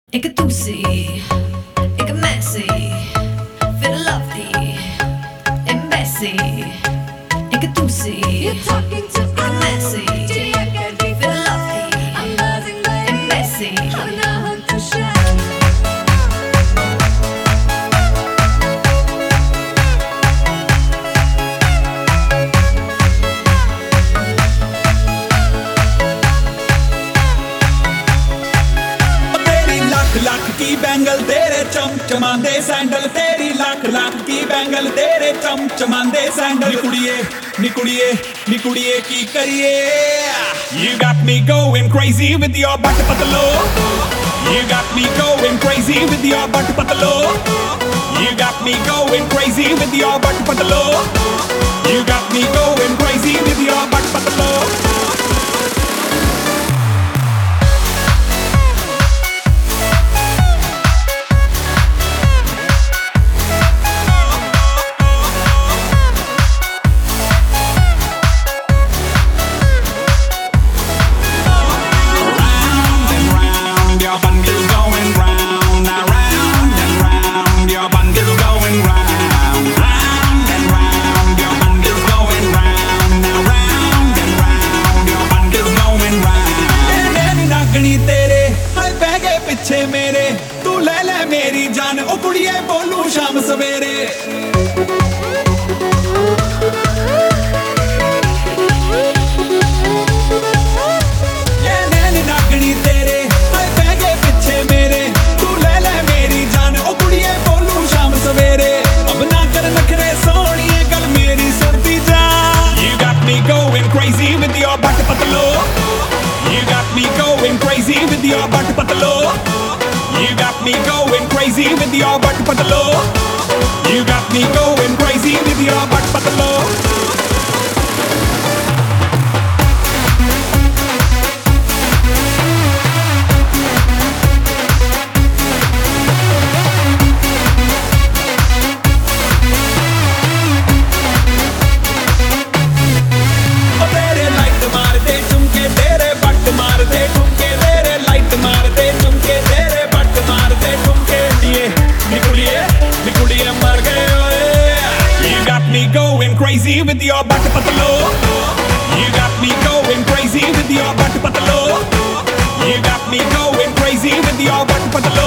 Ik het toezie, ik het messy, veel lofty, en messy. Ik het toezie, ik het messy, veel lofty, en messy. ਲੱਖ ਕੀ bangle ਤੇਰੇ ਚਮਚਮਾਂਦੇ sandal ਤੇਰੀ ਲੱਖ ਕੀ bangle ਤੇਰੇ ਚਮਚਮਾਂਦੇ ਸੈਂਡਲ ਨੀ ਕੁੜੀਏ ਕੀ ਕਰੀਏ You got me going crazy with your butt patlo You got me going crazy with your butt patlo You got me going crazy with your butt patlo You got me going crazy with your butt patlo ਪਿੱਛੇ ਮੇਰੇ ਤੂੰ ਲੈ ਮੇਰੀ ਜਾਨ ਉਹ ਕੁੜੀਏ ਬੋਲੂ ਸ਼ਾਮ ਸਵੇਰੇ ਇਹ ਨੈਣ ਨਾਗਣੀ ਤੇਰੇ ਹਾਏ ਬਹਿ ਗਏ ਪਿੱਛੇ ਮੇਰੇ ਤੂੰ ਲੈ ਮੇਰੀ ਜਾਨ ਉਹ ਕੁੜੀਏ ਬੋਲੂ ਸ਼ਾਮ ਸਵੇਰੇ ਅਬ ਨਾ ਕਰ ਨਖਰੇ ਸੋਹਣੀਏ ਗੱਲ ਮੇਰੀ ਸੁਣਦੀ ਜਾ You got me going crazy with your butt patlo You got me going crazy with your butt patlo You got me going crazy with your butt patlo You got me going crazy with your butt patlo Going crazy with your butt patlo You got me going crazy with your butt patlo You got me going crazy with your butt patlo